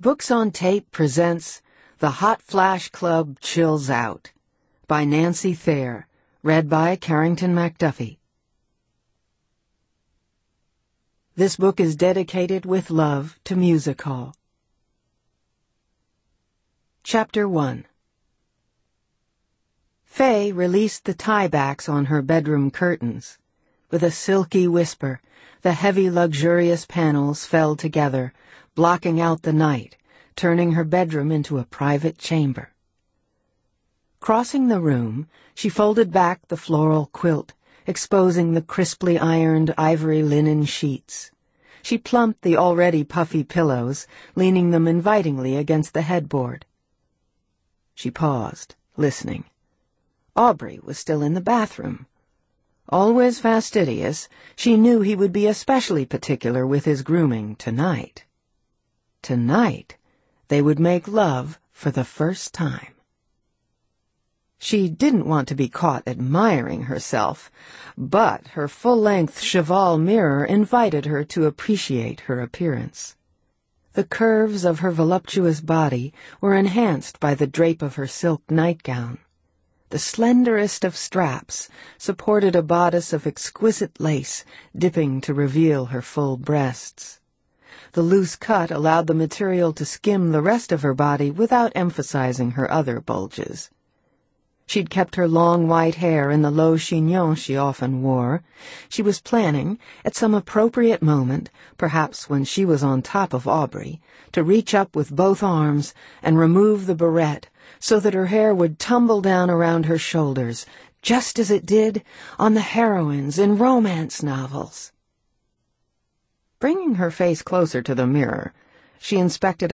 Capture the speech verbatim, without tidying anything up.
Books on Tape presents The Hot Flash Club Chills Out by Nancy Thayer, read by Carrington McDuffie. This book is dedicated with love to Music Hall. Chapter one. Fay released the tiebacks on her bedroom curtains. With a silky whisper, the heavy, luxurious panels fell together, blocking out the night, turning her bedroom into a private chamber. Crossing the room, she folded back the floral quilt, exposing the crisply ironed ivory linen sheets. She plumped the already puffy pillows, leaning them invitingly against the headboard. She paused, listening. Aubrey was still in the bathroom. Always fastidious, she knew he would be especially particular with his grooming tonight. Tonight, they would make love for the first time. She didn't want to be caught admiring herself, but her full-length cheval mirror invited her to appreciate her appearance. The curves of her voluptuous body were enhanced by the drape of her silk nightgown. The slenderest of straps supported a bodice of exquisite lace, dipping to reveal her full breasts. The loose cut allowed the material to skim the rest of her body without emphasizing her other bulges. She'd kept her long white hair in the low chignon she often wore. She was planning, at some appropriate moment, perhaps when she was on top of Aubrey, to reach up with both arms and remove the barrette so that her hair would tumble down around her shoulders, just as it did on the heroines in romance novels. Bringing her face closer to the mirror, she inspected